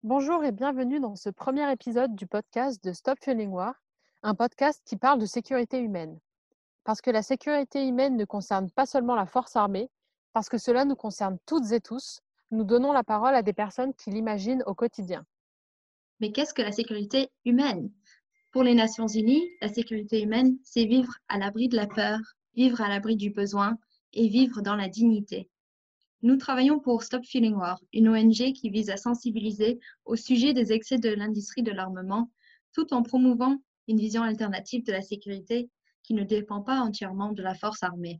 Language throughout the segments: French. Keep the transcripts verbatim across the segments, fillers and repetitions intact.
Bonjour et bienvenue dans ce premier épisode du podcast de Stop Fueling War, un podcast qui parle de sécurité humaine. Parce que la sécurité humaine ne concerne pas seulement la force armée, parce que cela nous concerne toutes et tous, nous donnons la parole à des personnes qui l'imaginent au quotidien. Mais qu'est-ce que la sécurité humaine? Pour les Nations Unies, la sécurité humaine, c'est vivre à l'abri de la peur, vivre à l'abri du besoin et vivre dans la dignité. Nous travaillons pour Stop Fueling War, une O N G qui vise à sensibiliser au sujet des excès de l'industrie de l'armement, tout en promouvant une vision alternative de la sécurité qui ne dépend pas entièrement de la force armée.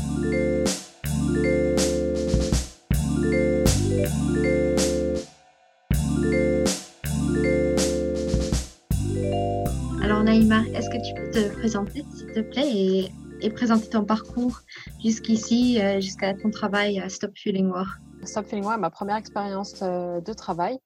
Alors Naïma, est-ce que tu peux te présenter, s'il te plaît, et, et présenter ton parcours jusqu'ici, euh, jusqu'à ton travail à Stop Fueling War? Stop Fueling War est ma première expérience euh, de travail.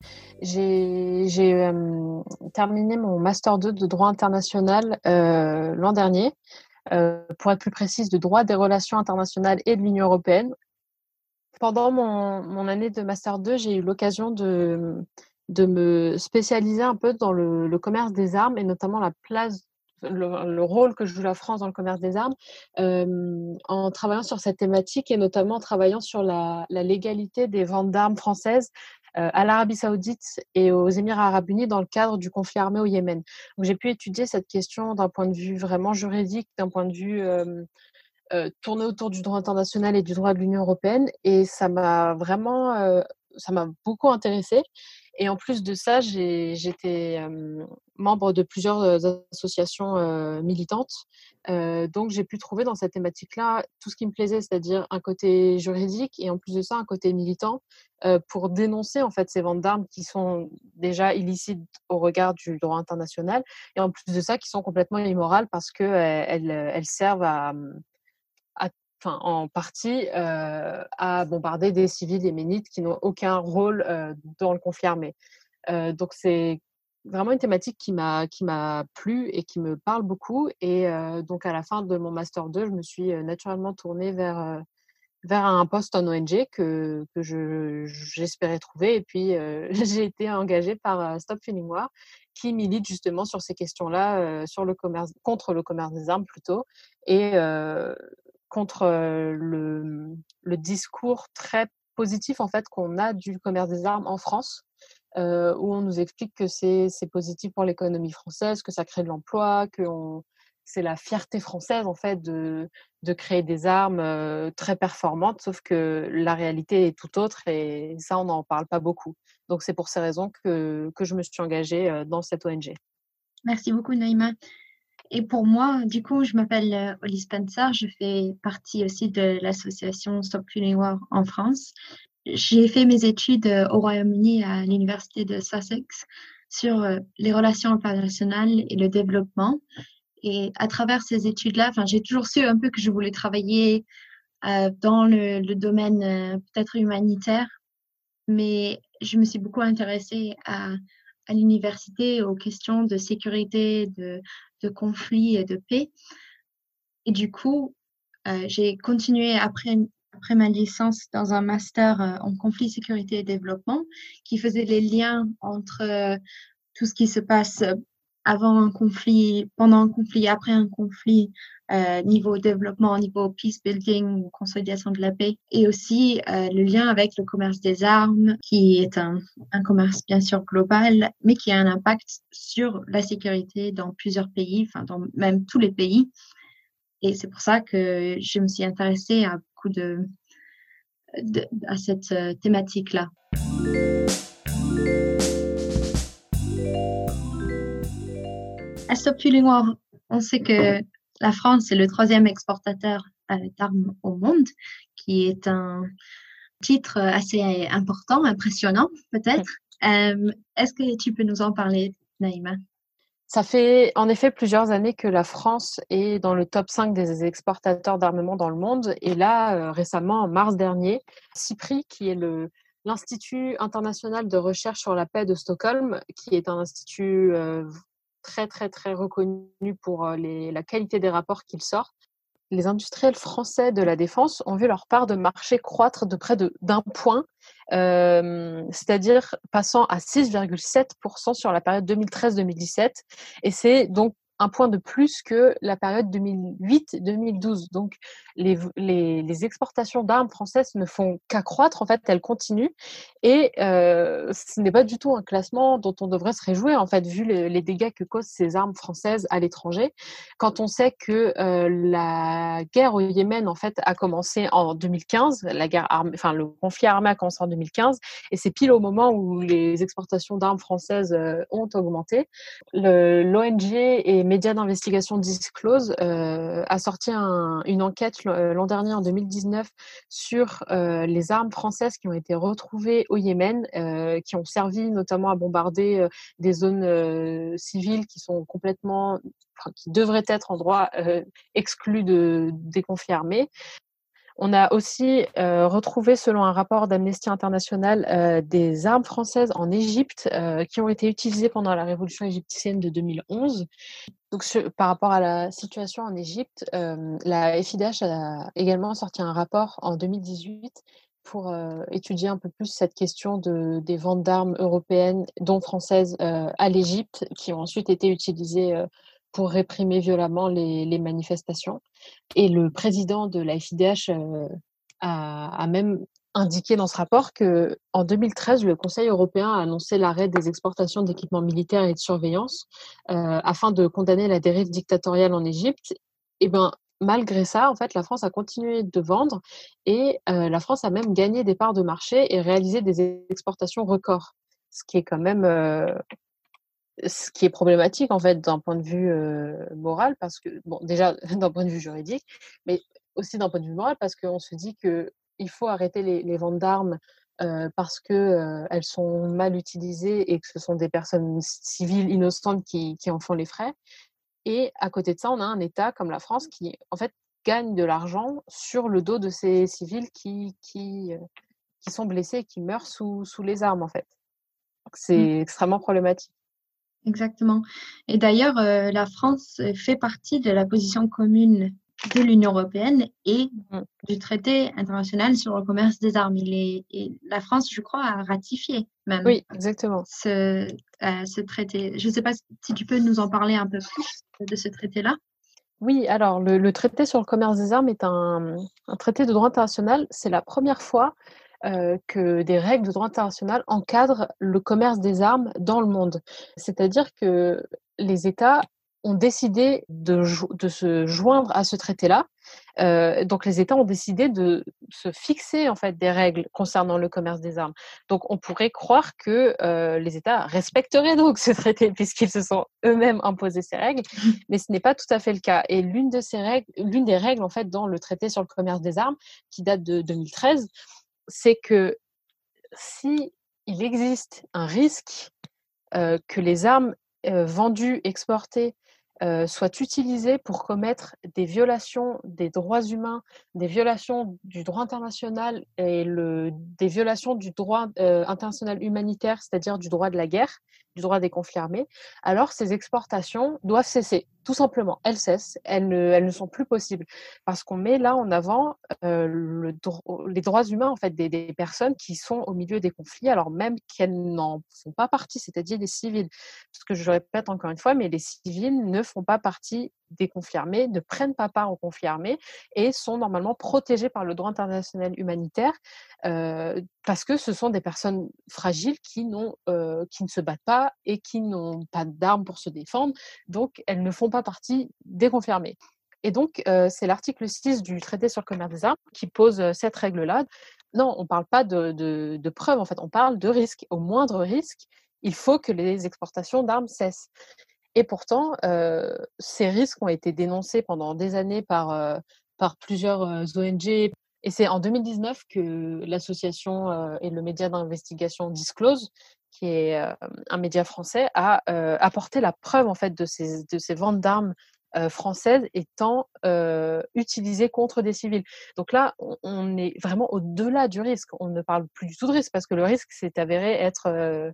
J'ai, j'ai euh, terminé mon Master deux de droit international euh, l'an dernier, euh, pour être plus précise, de droit des relations internationales et de l'Union européenne. Pendant mon, mon année de Master deux, j'ai eu l'occasion de, de me spécialiser un peu dans le, le commerce des armes et notamment la place, le, le rôle que joue la France dans le commerce des armes, euh, en travaillant sur cette thématique et notamment en travaillant sur la, la légalité des ventes d'armes françaises euh, à l'Arabie Saoudite et aux Émirats Arabes Unis dans le cadre du conflit armé au Yémen. Donc, j'ai pu étudier cette question d'un point de vue vraiment juridique, d'un point de vue euh, euh, tourné autour du droit international et du droit de l'Union européenne, et ça m'a vraiment, euh, ça m'a beaucoup intéressée. Et en plus de ça, j'ai, j'étais euh, membre de plusieurs euh, associations euh, militantes. Euh, donc, j'ai pu trouver dans cette thématique-là tout ce qui me plaisait, c'est-à-dire un côté juridique et en plus de ça, un côté militant euh, pour dénoncer en fait ces ventes d'armes qui sont déjà illicites au regard du droit international et en plus de ça, qui sont complètement immorales parce qu'elles elles, elles servent à à, enfin, en partie euh, à bombarder des civils yéménites qui n'ont aucun rôle euh, dans le conflit armé. Euh, donc c'est vraiment une thématique qui m'a qui m'a plu et qui me parle beaucoup. Et euh, donc à la fin de mon master deux, je me suis naturellement tournée vers euh, vers un poste en O N G que que je j'espérais trouver. Et puis euh, j'ai été engagée par euh, Stop Fueling War, qui milite justement sur ces questions-là, euh, sur le commerce, contre le commerce des armes plutôt, et euh, contre euh, le, le discours très positif en fait qu'on a du commerce des armes en France, euh, où on nous explique que c'est, c'est positif pour l'économie française, que ça crée de l'emploi, que on, c'est la fierté française en fait de, de créer des armes euh, très performantes, sauf que la réalité est tout autre et ça on n'en parle pas beaucoup. Donc c'est pour ces raisons que, que je me suis engagée euh, dans cette O N G. Merci beaucoup Naïma. Et pour moi, du coup, je m'appelle euh, Holly Spencer, je fais partie aussi de l'association Stop Fueling War en France. J'ai fait mes études euh, au Royaume-Uni à l'université de Sussex sur euh, les relations internationales et le développement. Et à travers ces études-là, enfin, j'ai toujours su un peu que je voulais travailler euh, dans le, le domaine euh, peut-être humanitaire, mais je me suis beaucoup intéressée à, à l'université, aux questions de sécurité, de, de conflit et de paix. Et du coup, euh, j'ai continué après, après ma licence dans un master euh, en conflit, sécurité et développement qui faisait les liens entre euh, tout ce qui se passe avant un conflit, pendant un conflit, après un conflit, euh, niveau développement, niveau peace building, consolidation de la paix, et aussi euh, le lien avec le commerce des armes, qui est un, un commerce bien sûr global, mais qui a un impact sur la sécurité dans plusieurs pays, enfin dans même tous les pays. Et c'est pour ça que je me suis intéressée à beaucoup de, de à cette euh, thématique-là. À Stop Fueling War, on sait que la France est le troisième exportateur euh, d'armes au monde, qui est un titre assez important, impressionnant peut-être. Euh, est-ce que tu peux nous en parler, Naïma? Ça fait en effet plusieurs années que la France est dans le top cinq des exportateurs d'armement dans le monde. Et là, euh, récemment, en mars dernier, CIPRI, qui est le, l'Institut international de recherche sur la paix de Stockholm, qui est un institut euh, très, très, très reconnu pour euh, les, la qualité des rapports qu'il sort, les industriels français de la défense ont vu leur part de marché croître de près de, d'un point, euh, c'est-à-dire passant à six virgule sept pour cent sur la période deux mille treize deux mille dix-sept. Et c'est donc un point de plus que la période deux mille huit deux mille douze. Donc, les, les, les exportations d'armes françaises ne font qu'accroître. En fait, elles continuent. Et euh, ce n'est pas du tout un classement dont on devrait se réjouir, en fait, vu les, les dégâts que causent ces armes françaises à l'étranger. Quand on sait que euh, la guerre au Yémen, en fait, a commencé en deux mille quinze, la guerre armée, enfin, le conflit armé a commencé en deux mille quinze, et c'est pile au moment où les exportations d'armes françaises euh, ont augmenté. Le, L'O N G et médias d'investigation Disclose euh, a sorti un, une enquête l'an dernier, en deux mille dix-neuf, sur euh, les armes françaises qui ont été retrouvées au Yémen, euh, qui ont servi notamment à bombarder euh, des zones euh, civiles qui sont complètement, enfin, qui devraient être en droit euh, exclus de, des conflits armés. On a aussi euh, retrouvé, selon un rapport d'Amnesty International, euh, des armes françaises en Égypte euh, qui ont été utilisées pendant la révolution égyptienne de deux mille onze. Donc, ce, par rapport à la situation en Égypte, euh, la F I D H a également sorti un rapport en deux mille dix-huit pour euh, étudier un peu plus cette question de, des ventes d'armes européennes, dont françaises, euh, à l'Égypte, qui ont ensuite été utilisées euh, pour réprimer violemment les, les manifestations. Et le président de la F I D H euh, a, a même indiqué dans ce rapport que en deux mille treize, le Conseil européen a annoncé l'arrêt des exportations d'équipements militaires et de surveillance euh, afin de condamner la dérive dictatoriale en Égypte. Et ben, malgré ça, en fait, la France a continué de vendre et euh, la France a même gagné des parts de marché et réalisé des exportations records, ce qui est quand même euh, ce qui est problématique en fait d'un point de vue euh, moral, parce que bon, déjà d'un point de vue juridique, mais aussi d'un point de vue moral, parce qu'on se dit que il faut arrêter les, les ventes d'armes euh, parce que euh, elles sont mal utilisées et que ce sont des personnes civiles innocentes qui, qui en font les frais. Et à côté de ça, on a un État comme la France qui en fait gagne de l'argent sur le dos de ces civils qui qui, euh, qui sont blessés et qui meurent sous, sous les armes en fait. Donc, Mm, c'est extrêmement problématique. exactement. Et d'ailleurs, euh, la France fait partie de la position commune de l'Union européenne et Mm. du traité international sur le commerce des armes. Il est, et la France, je crois, a ratifié même Oui, exactement. ce, euh, ce traité. Je ne sais pas si tu peux nous en parler un peu plus de ce traité-là. Oui, alors le, le traité sur le commerce des armes est un, un traité de droit international. C'est la première fois euh, que des règles de droit international encadrent le commerce des armes dans le monde. C'est-à-dire que les États ont décidé de, jo- de se joindre à ce traité-là. Euh, donc les États ont décidé de se fixer en fait des règles concernant le commerce des armes. Donc on pourrait croire que euh, les États respecteraient donc ce traité puisqu'ils se sont eux-mêmes imposés ces règles, mais ce n'est pas tout à fait le cas. Et l'une de ces règles, l'une des règles en fait dans le traité sur le commerce des armes, qui date de deux mille treize, c'est que si il existe un risque euh, que les armes euh, vendues, exportées, euh, soient utilisées pour commettre des violations des droits humains, des violations du droit international et le, des violations du droit euh, international humanitaire, c'est-à-dire du droit de la guerre, du droit des conflits armés, alors ces exportations doivent cesser, tout simplement. Elles cessent, elles ne, elles ne sont plus possibles. Parce qu'on met là en avant euh, le, les droits humains en fait, des, des personnes qui sont au milieu des conflits, alors même qu'elles n'en font pas partie, c'est-à-dire les civils. Parce que je le répète encore une fois, mais les civils ne font pas partie des conflits armés, ne prennent pas part aux conflits armés et sont normalement protégés par le droit international humanitaire euh, parce que ce sont des personnes fragiles qui, n'ont, euh, qui ne se battent pas et qui n'ont pas d'armes pour se défendre. Donc, elles ne font pas partie des conflits armés. Et donc, euh, c'est l'article six du traité sur le commerce des armes qui pose euh, cette règle-là. Non, on ne parle pas de, de, de preuves, en fait, on parle de risque. Au moindre risque, il faut que les exportations d'armes cessent. Et pourtant, euh, ces risques ont été dénoncés pendant des années par, euh, par plusieurs euh, O N G. Et c'est en deux mille dix-neuf que l'association euh, et le média d'investigation Disclose, qui est euh, un média français, a euh, apporté la preuve en fait de ces, de ces ventes d'armes euh, françaises étant euh, utilisées contre des civils. Donc là, on, on est vraiment au-delà du risque. On ne parle plus du tout de risque parce que le risque s'est avéré être euh,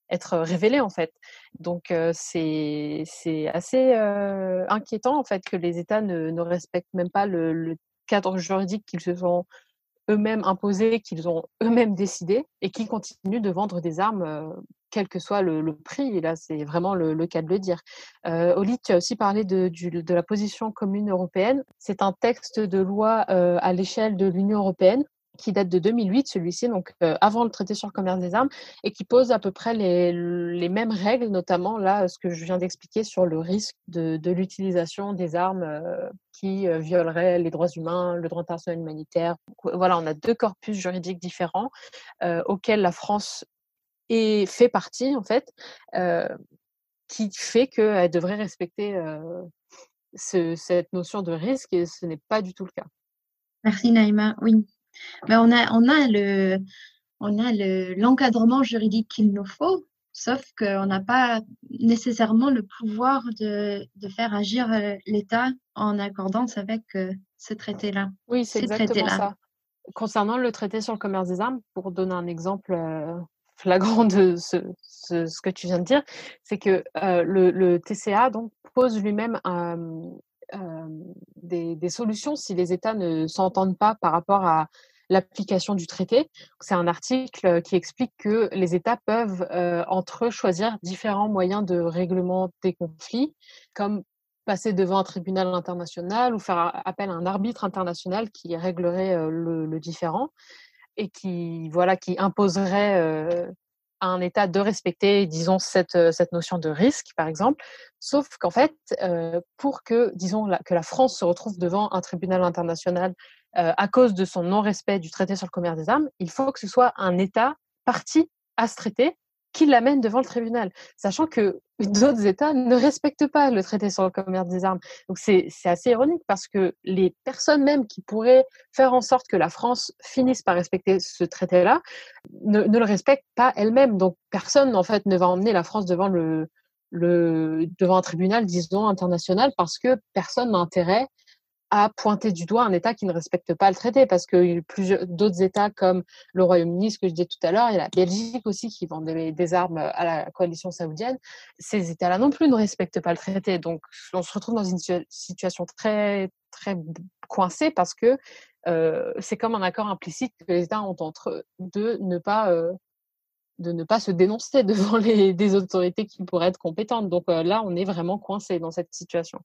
être révélés en fait. Donc euh, c'est c'est assez euh, inquiétant en fait que les États ne, ne respectent même pas le, le cadre juridique qu'ils se sont eux-mêmes imposés, qu'ils ont eux-mêmes décidé, et qui continuent de vendre des armes, euh, quel que soit le, le prix. Et là, c'est vraiment le, le cas de le dire. Euh, Oli, tu as aussi parlé de, du, de la position commune européenne. C'est un texte de loi euh, à l'échelle de l'Union européenne qui date de deux mille huit, celui-ci, donc euh, avant le traité sur le commerce des armes, et qui pose à peu près les, les mêmes règles, notamment là, ce que je viens d'expliquer sur le risque de, de l'utilisation des armes euh, qui euh, violeraient les droits humains, le droit international humanitaire. Donc, voilà, on a deux corpus juridiques différents euh, auxquels la France est, fait partie, en fait, euh, qui fait qu'elle devrait respecter euh, ce, cette notion de risque, et ce n'est pas du tout le cas. Merci Naïma. Oui, mais on a, on a le, on a le, l'encadrement juridique qu'il nous faut, sauf qu'on n'a pas nécessairement le pouvoir de, de faire agir euh, l'État en accordance avec euh, ce traité-là, Oui, c'est ces exactement traités-là. ça. Concernant le traité sur le commerce des armes, pour donner un exemple euh, flagrant de ce, ce, ce que tu viens de dire, c'est que euh, le, le T C A donc, pose lui-même euh, euh, des, des solutions si les États ne s'entendent pas par rapport à l'application du traité. C'est un article qui explique que les États peuvent euh, entre eux choisir différents moyens de règlement des conflits, comme passer devant un tribunal international ou faire appel à un arbitre international qui réglerait euh, le, le différend et qui, voilà, qui imposerait euh, à un État de respecter, disons, cette, cette notion de risque, par exemple. Sauf qu'en fait, euh, pour que, disons, la, que la France se retrouve devant un tribunal international euh, à cause de son non-respect du traité sur le commerce des armes, il faut que ce soit un État parti à ce traité qui l'amène devant le tribunal, sachant que d'autres États ne respectent pas le traité sur le commerce des armes. Donc c'est, c'est assez ironique parce que les personnes même qui pourraient faire en sorte que la France finisse par respecter ce traité-là ne, ne le respectent pas elles-mêmes. Donc personne en fait ne va emmener la France devant le, le devant un tribunal, disons, international, parce que personne n'a intérêt à pointer du doigt un État qui ne respecte pas le traité, parce que plusieurs d'autres États comme le Royaume-Uni, ce que je disais tout à l'heure, et la Belgique aussi qui vend des, des armes à la coalition saoudienne, ces États-là non plus ne respectent pas le traité. Donc on se retrouve dans une situation très très coincée parce que euh, c'est comme un accord implicite que les États ont entre eux de ne pas euh, de ne pas se dénoncer devant les des autorités qui pourraient être compétentes. Donc euh, là, on est vraiment coincé dans cette situation.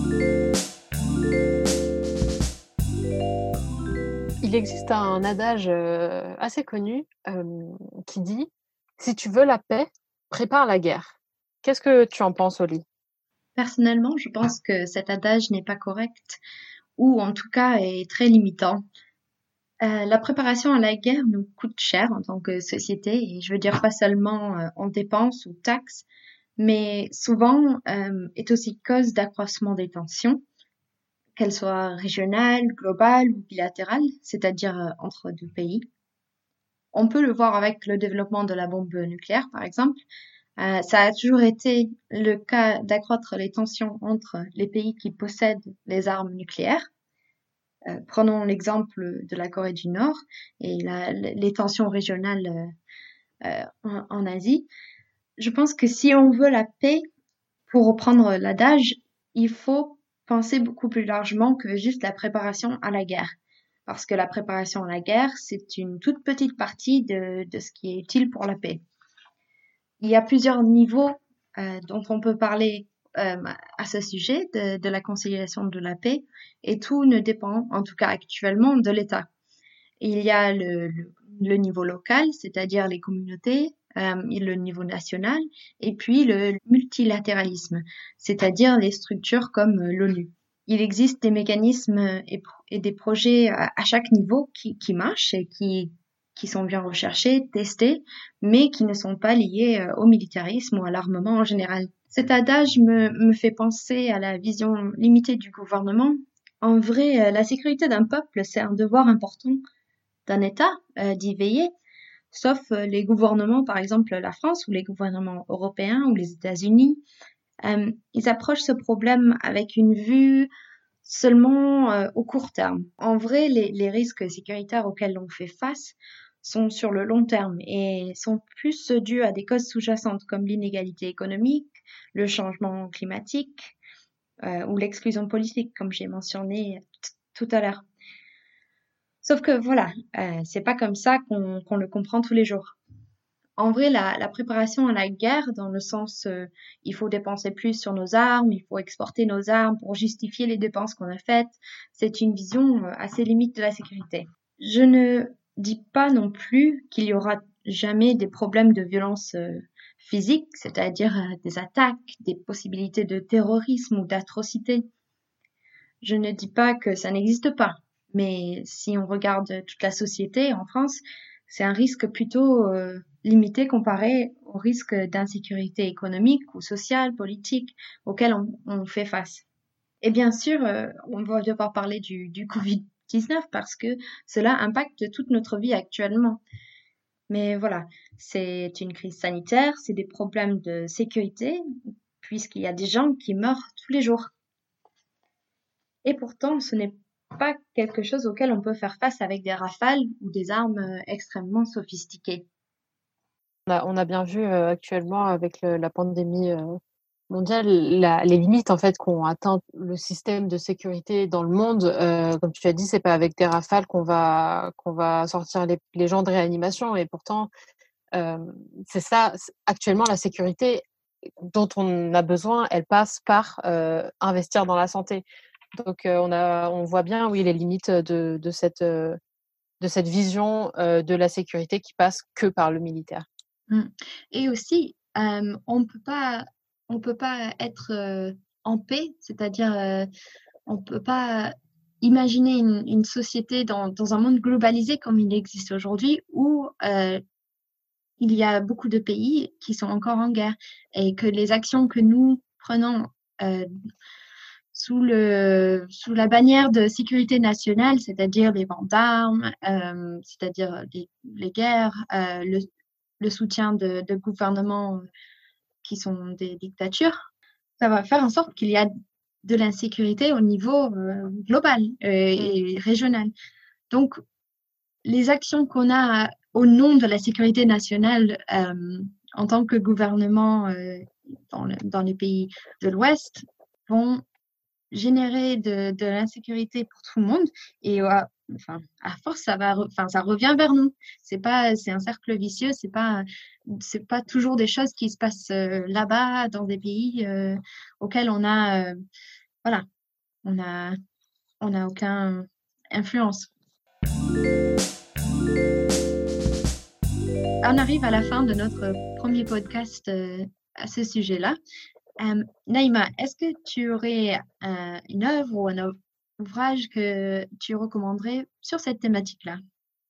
Il existe un adage euh, assez connu euh, qui dit « Si tu veux la paix, prépare la guerre ». Qu'est-ce que tu en penses, Oli? Personnellement, je pense que cet adage n'est pas correct ou en tout cas est très limitant. Euh, la préparation à la guerre nous coûte cher en tant que société et je veux dire pas seulement euh, en dépenses ou taxes, mais souvent euh, est aussi cause d'accroissement des tensions, qu'elles soient régionales, globales ou bilatérales, c'est-à-dire euh, entre deux pays. On peut le voir avec le développement de la bombe nucléaire, par exemple. Euh, ça a toujours été le cas d'accroître les tensions entre les pays qui possèdent les armes nucléaires. Euh, prenons l'exemple de la Corée du Nord et la, les tensions régionales euh, en, en Asie. Je pense que si on veut la paix, pour reprendre l'adage, il faut penser beaucoup plus largement que juste la préparation à la guerre. Parce que la préparation à la guerre, c'est une toute petite partie de, de ce qui est utile pour la paix. Il y a plusieurs niveaux euh, dont on peut parler euh, à ce sujet de, de la conciliation de la paix et tout ne dépend, en tout cas actuellement, de l'État. Il y a le, le, le niveau local, c'est-à-dire les communautés, euh, le niveau national, et puis le multilatéralisme, c'est-à-dire les structures comme l'ONU. Il existe des mécanismes et, et des projets à, à chaque niveau qui, qui marchent et qui, qui sont bien recherchés, testés, mais qui ne sont pas liés au militarisme ou à l'armement en général. Cet adage me, me fait penser à la vision limitée du gouvernement. En vrai, la sécurité d'un peuple, c'est un devoir important d'un État euh, d'y veiller, sauf euh, les gouvernements, par exemple la France ou les gouvernements européens ou les États-Unis. Euh, ils approchent ce problème avec une vue seulement euh, au court terme. En vrai, les, les risques sécuritaires auxquels on fait face sont sur le long terme et sont plus dues à des causes sous-jacentes comme l'inégalité économique, le changement climatique euh, ou l'exclusion politique, comme j'ai mentionné t- tout à l'heure. Sauf que voilà, euh, c'est pas comme ça qu'on qu'on le comprend tous les jours. En vrai, la, la préparation à la guerre, dans le sens euh, il faut dépenser plus sur nos armes, il faut exporter nos armes pour justifier les dépenses qu'on a faites, c'est une vision euh, assez limite de la sécurité. Je ne dis pas non plus qu'il y aura jamais des problèmes de violence euh, physique, c'est-à-dire euh, des attaques, des possibilités de terrorisme ou d'atrocités. Je ne dis pas que ça n'existe pas, mais si on regarde toute la société en France, c'est un risque plutôt euh, limité comparé au risque d'insécurité économique ou sociale, politique auquel on, on fait face. Et bien sûr, euh, on va devoir parler du, du covid dix-neuf parce que cela impacte toute notre vie actuellement. Mais voilà, c'est une crise sanitaire, c'est des problèmes de sécurité, puisqu'il y a des gens qui meurent tous les jours. Et pourtant, ce n'est pas quelque chose auquel on peut faire face avec des rafales ou des armes euh, extrêmement sophistiquées. On a, on a bien vu euh, actuellement avec le- la pandémie euh, mondiale la- les limites en fait qu'ont atteint le système de sécurité dans le monde. Euh, comme tu as dit, c'est pas avec des rafales qu'on va qu'on va sortir les, les gens de réanimation. Et pourtant, euh, c'est ça. c'est- Actuellement, la sécurité dont on a besoin, elle passe par euh, investir dans la santé. Donc, euh, on a, on voit bien, oui, les limites de, de cette euh, de cette vision euh, de la sécurité qui passe que par le militaire. Mm. Et aussi, euh, on peut pas, on peut pas être euh, en paix, c'est-à-dire euh, on peut pas imaginer une, une société dans, dans un monde globalisé comme il existe aujourd'hui où euh, il y a beaucoup de pays qui sont encore en guerre et que les actions que nous prenons euh, sous le sous la bannière de sécurité nationale, c'est-à-dire les ventes d'armes, euh, c'est-à-dire les, les guerres, euh, le, le soutien de, de gouvernements qui sont des dictatures, ça va faire en sorte qu'il y a de l'insécurité au niveau euh, global euh, et régional. Donc, les actions qu'on a au nom de la sécurité nationale euh, en tant que gouvernement euh, dans, le, dans les pays de l'Ouest vont générer de, de l'insécurité pour tout le monde et euh, enfin à force ça va enfin ça revient vers nous. C'est pas c'est un cercle vicieux, c'est pas c'est pas toujours des choses qui se passent euh, là-bas dans des pays euh, auxquels on a euh, voilà on a on a aucun influence. On arrive à la fin de notre premier podcast euh, à ce sujet-là. Euh, Naïma, est-ce que tu aurais euh, une œuvre ou un ouvrage que tu recommanderais sur cette thématique-là?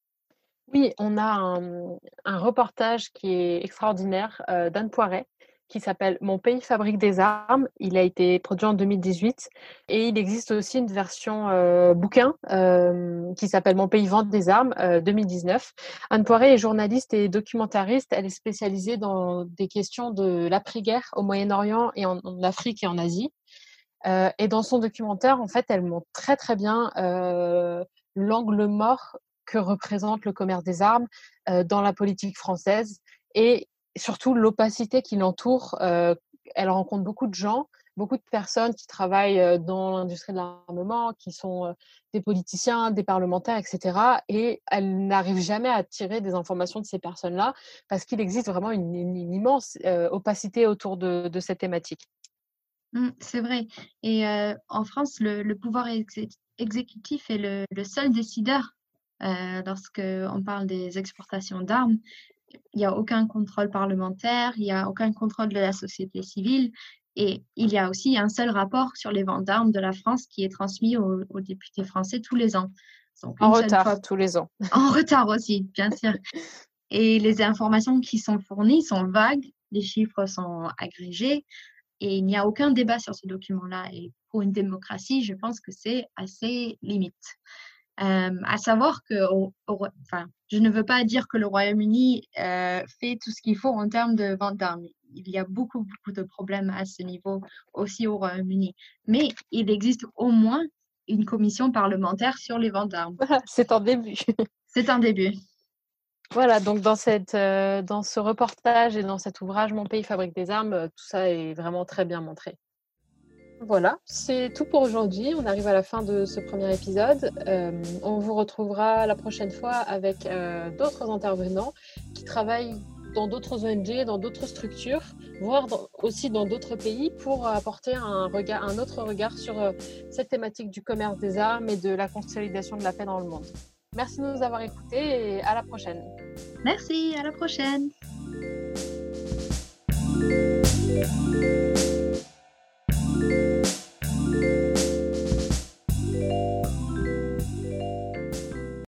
Oui, on a un, un reportage qui est extraordinaire euh, d'Anne Poiret qui s'appelle Mon pays fabrique des armes. Il a été produit en deux mille dix-huit et il existe aussi une version euh, bouquin euh, qui s'appelle Mon pays vend des armes euh, deux mille dix-neuf. Anne Poiret est journaliste et documentariste. Elle est spécialisée dans des questions de l'après-guerre au Moyen-Orient et en, en Afrique et en Asie. Euh, et dans son documentaire, en fait, elle montre très très bien euh, l'angle mort que représente le commerce des armes euh, dans la politique française et surtout l'opacité qui l'entoure. Euh, elle rencontre beaucoup de gens, beaucoup de personnes qui travaillent euh, dans l'industrie de l'armement, qui sont euh, des politiciens, des parlementaires, et cetera. Et elle n'arrive jamais à tirer des informations de ces personnes-là parce qu'il existe vraiment une, une, une immense euh, opacité autour de, de cette thématique. Mm, c'est vrai. Et euh, en France, le, le pouvoir exé- exécutif est le, le seul décideur euh, lorsque on parle des exportations d'armes. Il n'y a aucun contrôle parlementaire, il n'y a aucun contrôle de la société civile. Et il y a aussi un seul rapport sur les ventes d'armes de la France qui est transmis aux, aux députés français tous les ans. Donc En une seule retard fois, tous les ans. en retard aussi, bien sûr. Et les informations qui sont fournies sont vagues, les chiffres sont agrégés et il n'y a aucun débat sur ce document-là. Et pour une démocratie, je pense que c'est assez limite. Euh, à savoir que, au- au- enfin, je ne veux pas dire que le Royaume-Uni euh, fait tout ce qu'il faut en termes de vente d'armes. Il y a beaucoup, beaucoup de problèmes à ce niveau aussi au Royaume-Uni. Mais il existe au moins une commission parlementaire sur les ventes d'armes. C'est un début. C'est un début. Voilà, donc dans, cette, euh, dans ce reportage et dans cet ouvrage Mon pays fabrique des armes, euh, tout ça est vraiment très bien montré. Voilà, c'est tout pour aujourd'hui. On arrive à la fin de ce premier épisode. Euh, on vous retrouvera la prochaine fois avec euh, d'autres intervenants qui travaillent dans d'autres O N G, dans d'autres structures, voire dans- aussi dans d'autres pays pour apporter un, regard, un autre regard sur euh, cette thématique du commerce des armes et de la consolidation de la paix dans le monde. Merci de nous avoir écoutés et à la prochaine. Merci, à la prochaine.